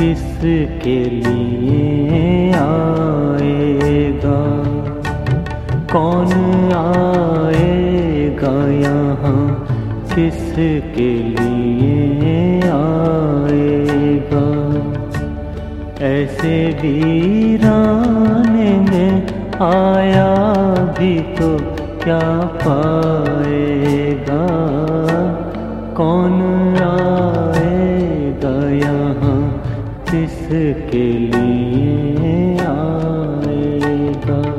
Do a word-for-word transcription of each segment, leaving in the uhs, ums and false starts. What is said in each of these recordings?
किसके लिए आएगा, कौन आएगा यहाँ, किसके लिए आएगा। ऐसे वीराने में आया भी तो क्या पाएगा, कौन आएगा यहाँ, किसके लिए आएगा।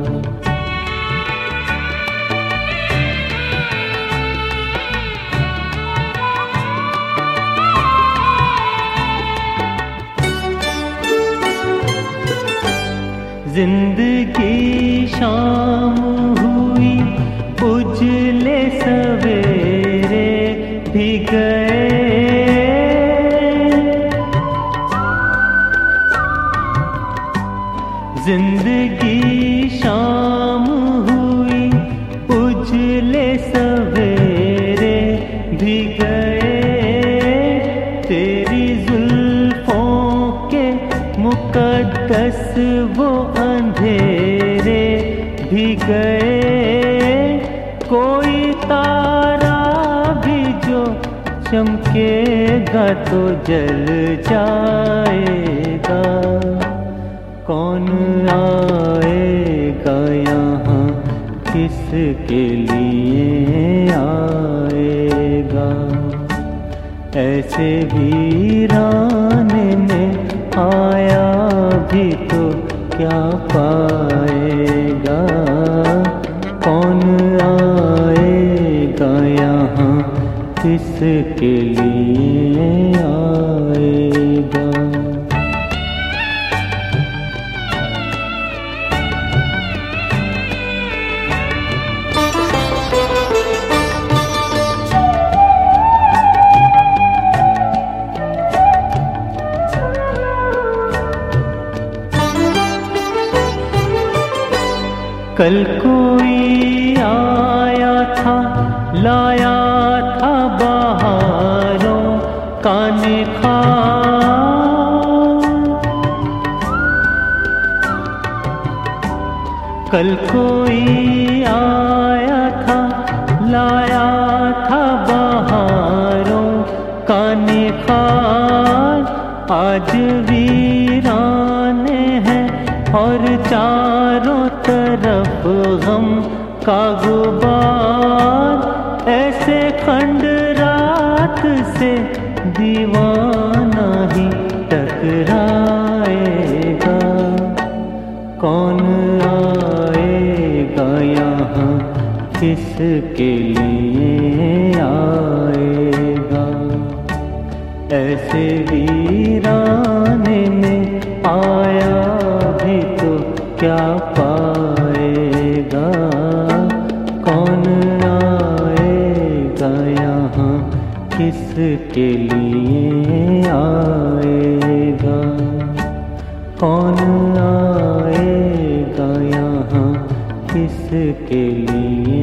जिंदगी शाम हुई, उजले सवेरे भी गए, जिंदगी शाम हुई, उजले सवेरे भी गए। तेरी जुल्फों के मुकद्दस वो अंधेरे भी गए। कोई तारा भी जो चमकेगा तो जल जाएगा, कौन आएगा यहाँ, किसके लिए आएगा। ऐसे वीराने में आया भी तो क्या पाएगा, कौन आएगा यहाँ, किसके लिए आएगा। कल कोई आया था, लाया था बहारों का निखार। कल कोई आया था, लाया था बहारों का निखार। आज वीराने हैं और चारों तरफ गम का गुबार। ऐसे खंडरात से दीवाना ही टकराएगा, कौन आएगा यहाँ, किसके लिए आएगा। ऐसे वीराने में आया भी तो क्या पाएगा, कौन आएगा यहाँ, किसके लिए आएगा। कौन आएगा यहाँ, किसके लिए